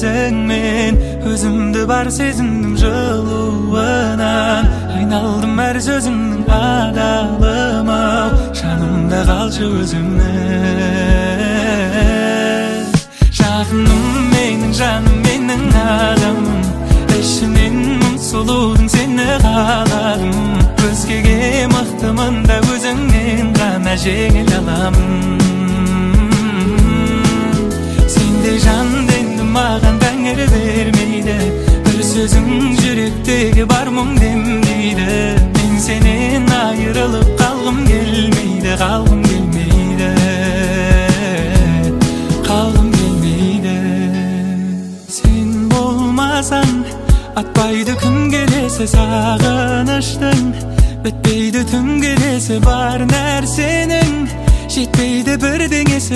өзіңмен өзімді бар сезімнің жылуынан айналдым әр сөзіңнің адалым-ау жанымда қалшы өзіңнің жақыным менің жаным менің адамым ішінен мың сұлудың сені қаладым өзгеге мықтымын да өзіңнен ғана жеңіл аламын сендей жанды енді маған тәңір бермейді бір сөзің жүректегі бар мұң демдейді мен сенен айырылып қалғым келмейді қалғым келмейді қалғым келмейді сен болмасаң атпайды күн келесі сағыныштың бітпейді түн келесі бар нәрсенің жетпейді бірдеңесі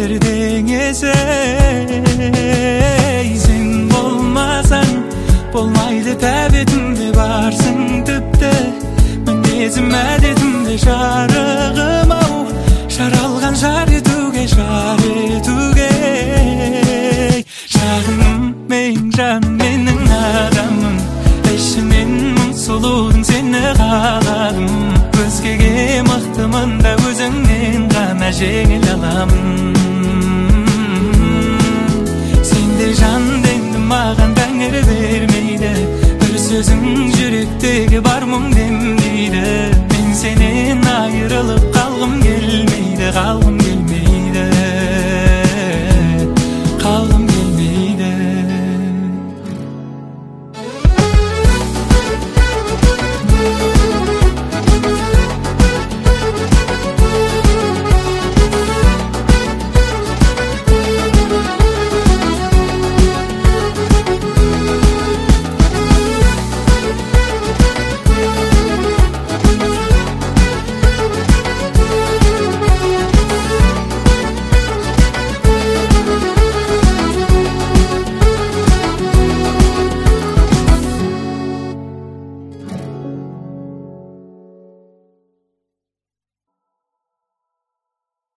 сен болмасаң болмайды тәбетімде барсың тіпті мінезім әдетімде жарығым-ау жаралған жар етуге жағыным менің жаным менің адамым ішінен мың сұлудың сені қаладым өзгеге мықтымын да өзіңнен ғана жеңіл аламын